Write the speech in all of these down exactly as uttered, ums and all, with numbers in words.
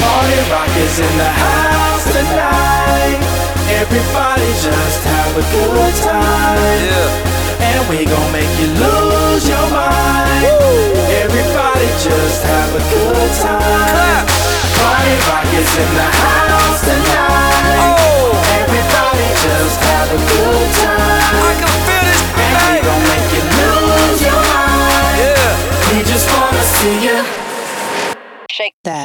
Party rock is in the house tonight. Everybody just have a good time. Yeah. And we gon' make you lose your mind. Woo. Everybody just have a good time. Clap. Party rock is in the house tonight. Oh. Everybody just have a good time. I can feel this, And we baby. gon' make you lose your mind. Yeah. We just wanna see you Shake that.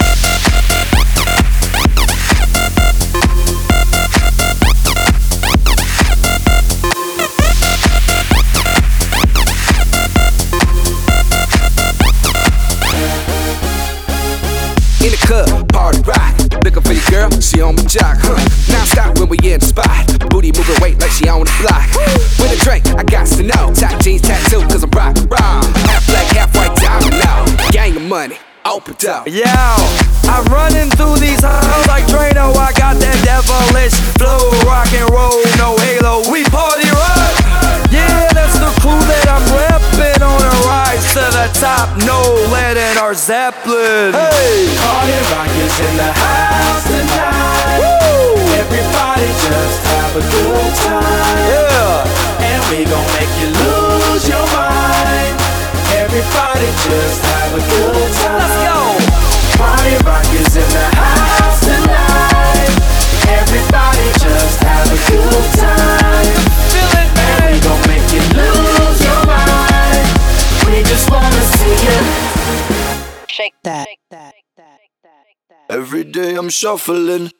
In the club, party rock. Looking for your girl, she on my jock, huh? Now stop when we in the spot. Booty moving weight like she on the block. With a drink, I got to know. Tight jeans, tattoo, cause I'm rock, rock. Half black, half white, diamond now. Gang of money, open up. Yo, I'm running through these halls like Drano. I got that devilish flow, rock and roll, no halo. We party rock. Yeah, that's the crew that I'm reppin' on a rise to the top. No lead in our Zeppelin. Hey, Party rock is in the house tonight. woo, Everybody just have a good time. yeah. And we gon' make you lose your mind. Everybody just have a good time. Let's go. Party rock is in the house tonight. Everybody just have a good time. Feel it, And we man. gon' make you lose your mind. We just wanna see you Shake that. Every day I'm shuffling.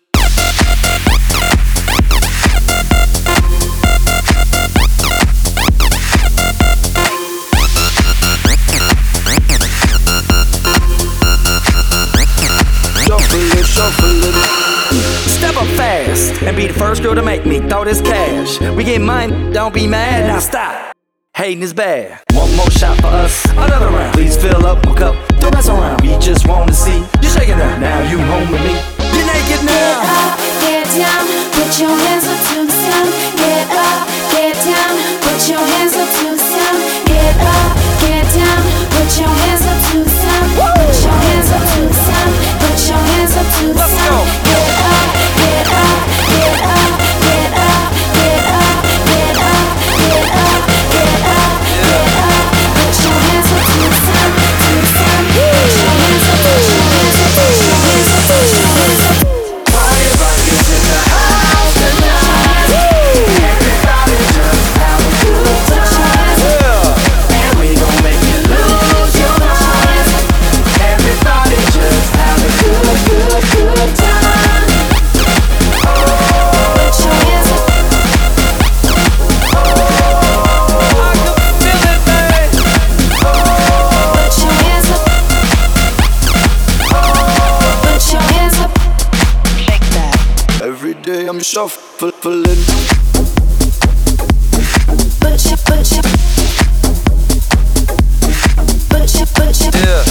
Shuffling, shuffling. Step up fast and be the first girl to make me throw this cash. We get mine, don't be mad, now stop. Hating is bad. One more shot for us, another round. Please fill up my cup, don't mess around. We just wanna see you shaking that. Now you home with me. You're naked Get now. up, get down, put your hands up to the sound. Get up, get down, put your hands up to the sound. Get up, get down, put your hands up to the sound. Put your hands up to the sound. Put your hands up to the Let's go. sound. Get up, get up, get up, get up, get up, get up, get up, get up, get up. Put your hands up to the sound, to the sound. Put your hands up, put your hands up, put your hands up, put your hands up. Party rock is in the house tonight. Everybody just have a good time. Yeah. And we gon' make you lose your mind. Everybody just have a good, good, good time. Put your hands up. I can feel it, man. Put your hands up. Put your hands up. Shake that. Every day I'm shuffling. Put your, put your, put your, put your, Yeah.